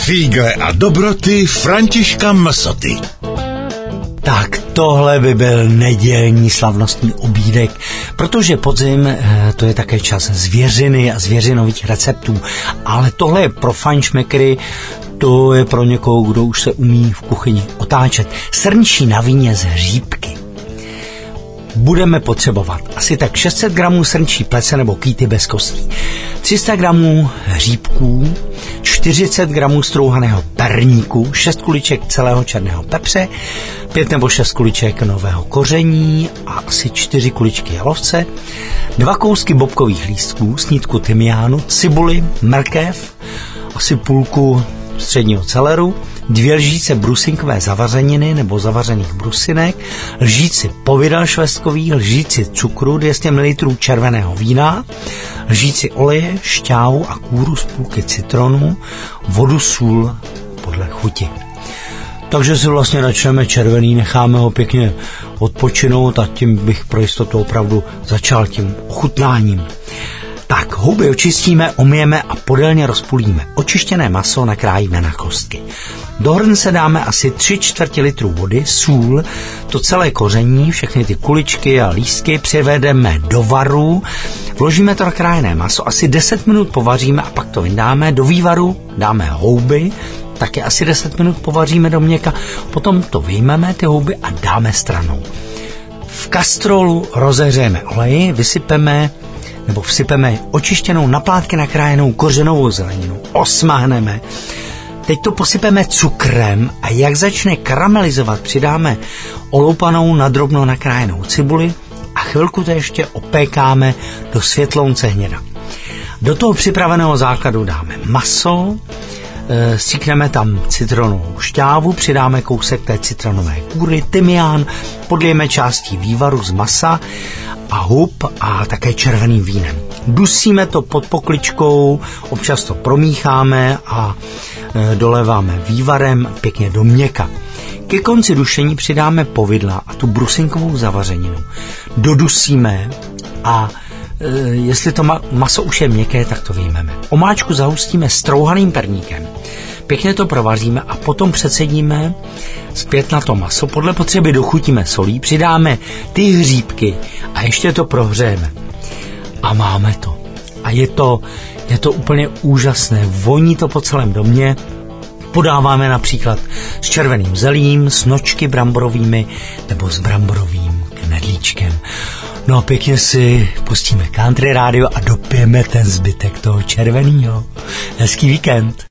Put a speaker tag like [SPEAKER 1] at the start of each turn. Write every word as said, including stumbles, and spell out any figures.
[SPEAKER 1] Fígle a dobroty Františka Msoty.
[SPEAKER 2] Tak tohle by byl nedělní slavnostní obídek, protože podzim to je také čas zvěřiny a zvěřinových receptů, ale tohle je pro fajnšmekry, to je pro někoho, kdo už se umí v kuchyni otáčet. Srnčí na víně z hříbky. Budeme potřebovat asi tak šest set gramů srnčí plece nebo kýty bez kostí, tři sta gramů hříbků, čtyřicet gramů strouhaného perníku, šest kuliček celého černého pepře, pět nebo šest kuliček nového koření a asi čtyři kuličky jalovce, dva kousky bobkových lístků, snídku tymiánu, cibuli, mrkev, asi půlku středního celeru, dvě lžíce brusinkové zavařeniny nebo zavařených brusinek, lžíci povidel švestkových, lžíci cukru, dvě stě mililitrů červeného vína, lžíci oleje, šťávu a kůru z půlky citronu, vodu, sůl podle chuti. Takže si vlastně načneme červený, necháme ho pěkně odpočinout a tím bych pro jistotu opravdu začal tím ochutnáním. Tak, houby očistíme, omyjeme a podélně rozpůlíme. Očištěné maso nakrájíme na kostky. Do hrnce dáme asi tři čtvrtě litru vody, sůl, to celé koření, všechny ty kuličky a lístky přivedeme do varu, vložíme to nakrájené maso, asi deset minut povaříme a pak to vydáme. Do vývaru dáme houby, taky asi deset minut povaříme do měka, potom to vyjmeme, ty houby, a dáme stranou. V kastrolu rozehřejeme olej, vysypeme nebo vsypeme očištěnou na plátky nakrájenou kořenovou zeleninu, osmahneme. Teď to posypeme cukrem a jak začne karamelizovat, přidáme oloupanou nadrobno nakrájenou cibuli a chvilku to ještě opékáme do světlounce hněda. Do toho připraveného základu dáme maso, e, stříkneme tam citronovou šťávu, přidáme kousek té citronové kůry, tymián, podlijeme částí vývaru z masa a hub a také červeným vínem. Dusíme to pod pokličkou, občas to promícháme a e, doléváme vývarem pěkně do měka. Ke konci dušení přidáme povidla a tu brusinkovou zavařeninu. Dodusíme a e, jestli to ma- maso už je měkké, tak to vyjmeme. Omáčku zahustíme strouhaným perníkem. Pěkně to provaříme a potom přecedíme zpět na to maso. Podle potřeby dochutíme solí, přidáme ty hříbky a ještě to prohřejeme. A máme to. A je to, je to úplně úžasné. Voní to po celém domě. Podáváme například s červeným zelím, s nočky bramborovými nebo s bramborovým knedlíčkem. No a pěkně si pustíme country rádio a dopijeme ten zbytek toho červenýho. Hezký víkend.